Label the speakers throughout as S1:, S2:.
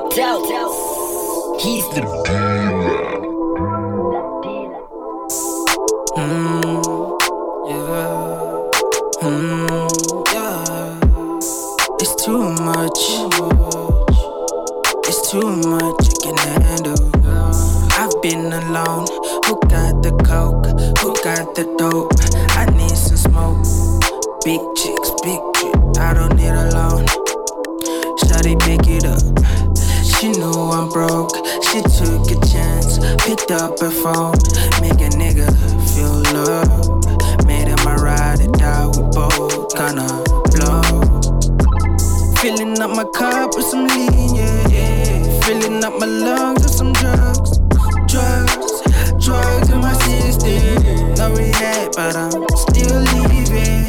S1: He's the dealer.
S2: Yeah. It's too much. It's too much I can handle. I've been alone. Who got the coke? Who got the dope? I need some smoke. Big chicks, big drip. I don't need a loan. Shawty pick it up. She knew I'm broke. She took a chance. Picked up her phone. Make a nigga feel love. Made him a ride or die. We both gonna blow. Filling up my cup with some lean, yeah. Filling up my lungs with some drugs. Drugs in my system. No rehab, but I'm still leaving.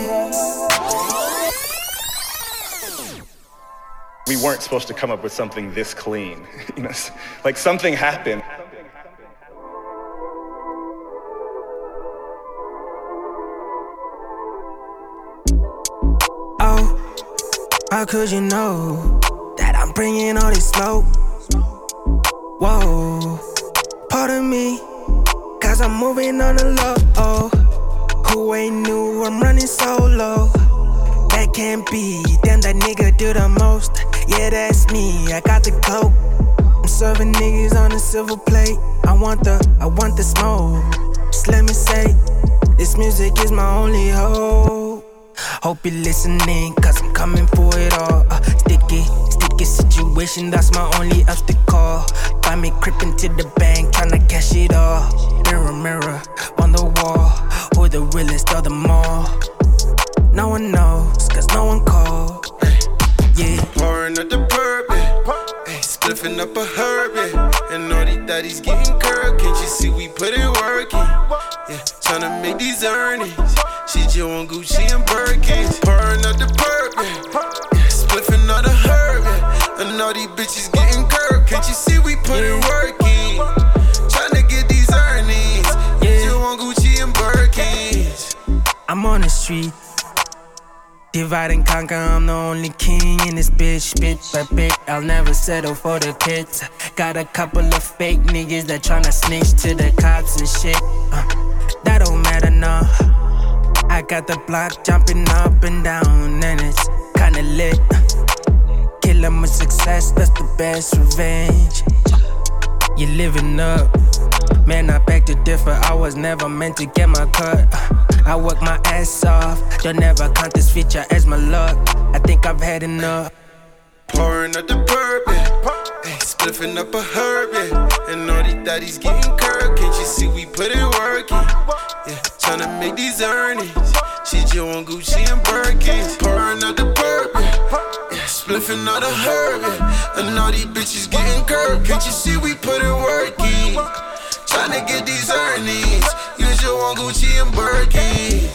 S3: We weren't supposed to come up with something this clean. You know, like something happened.
S2: Oh, how could you know that I'm bringing all this smoke? Whoa, pardon me, cause I'm moving on the low. Who ain't knew I'm running solo? That can't be, damn that nigga do the most. Yeah, that's me, I got the coke. I'm serving niggas on a silver plate. I want the smoke. Just let me say, this music is my only hope. Hope you're listening, cause I'm coming for it all. Sticky situation, that's my only obstacle. Find me creeping to the bank, tryna cash it all. Mirror on the wall, who the realest of them all? No one knows, cause no one called. Yeah.
S4: Pouring up the bourbon, spliffing up a herb, and all these daddies getting curved. Can't you see we put in work in? Yeah, tryna make these earnings. She just want Gucci and Birkins. Pouring up the bourbon, spliffing up the herb, and all these bitches getting curved. Can't you see we put in work in? Tryna get these earnings. She just want Gucci and Birkins.
S2: I'm on the street. Divide and conquer, I'm the only king in this bitch. Bit by bit, I'll never settle for the pits. Got a couple of fake niggas that tryna snitch to the cops and shit. That don't matter, no. I got the block jumping up and down, and it's kinda lit. Kill 'em with success, that's the best revenge. You living up. Man, I beg to differ, I was never meant to get my cut. I work my ass off, you'll never count this feature as my luck. I think I've had enough.
S4: Pouring up the bourbon, spliffing up a herb, and all these daddies getting curved. Can't you see we put in work in? Yeah, tryna make these earnings. She just want Gucci and Birkins. Pouring up the bourbon, spliffing up the herb, and all these bitches getting curved. Can't you see we put in work in? Tryna get these earnings. You just want Gucci and Birkin.